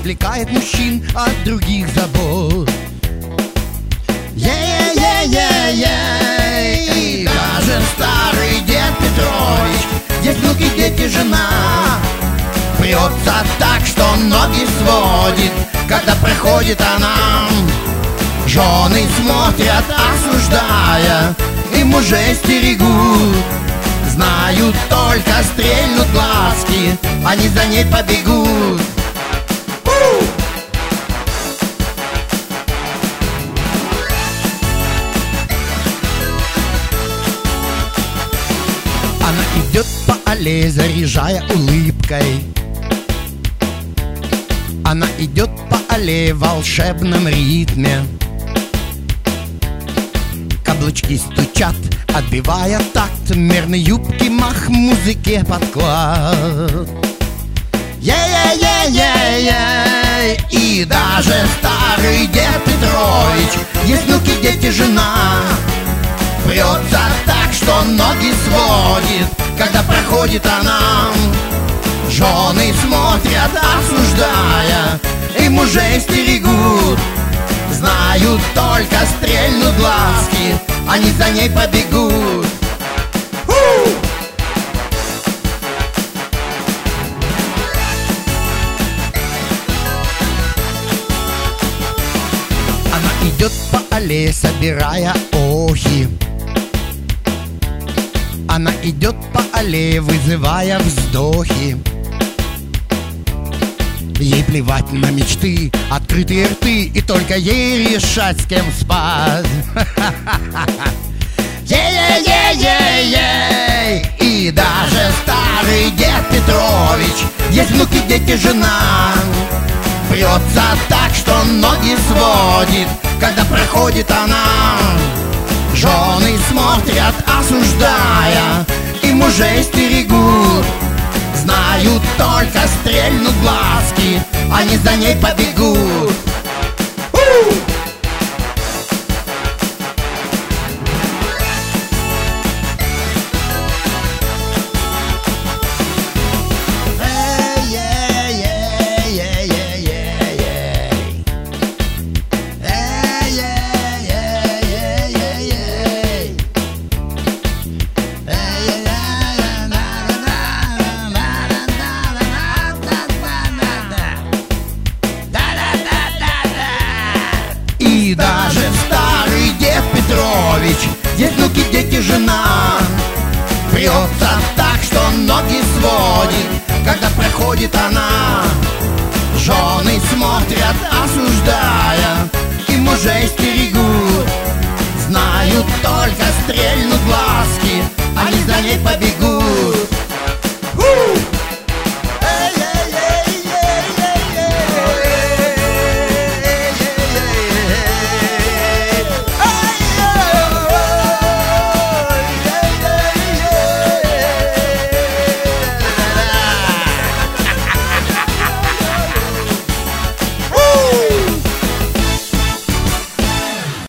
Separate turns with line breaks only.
отвлекает мужчин от других забот. Ей-ей-ей-ей, даже старый дед Петрович, здесь внуки, дети, жена, прется так, что ноги сводит, когда проходит она. Жены смотрят, осуждая, и мужей стерегут. Знают, только стрельнут глазки, они за ней побегут. Она идет по аллее, заряжая улыбкой. Она идет по аллее в волшебном ритме. Каблучки стучат, отбивая такт, мерные юбки, мах, музыке подклад. Ей-ей-ей-ей-ей, и даже старый дед Петрович, есть внуки, дети, жена, прется так, что ноги сводит, когда проходит она. Жены смотрят, осуждая, и мужей стерегут. Знают, только стрельнут глазки, они за ней побегут. Она идет по аллее, собирая охи. Она идет по аллее, вызывая вздохи. Ей плевать на мечты, открытые рты, и только ей решать, с кем спать. Ей-ей-ей-ей-ей, и даже старый дед Петрович, есть внуки, дети, жена, прется так, что ноги сводит, когда проходит она. Жены смотрят, осуждая, и мужей стерегут. Знают, только стрельнут глазки, они за ней побегут. И даже старый дед Петрович, есть внуки, дети, жена, прется так, что ноги сводит, когда проходит она. Жены смотрят, осуждая, и мужей стерегут. Знают, только стрельнут глазки, они за ней побегут.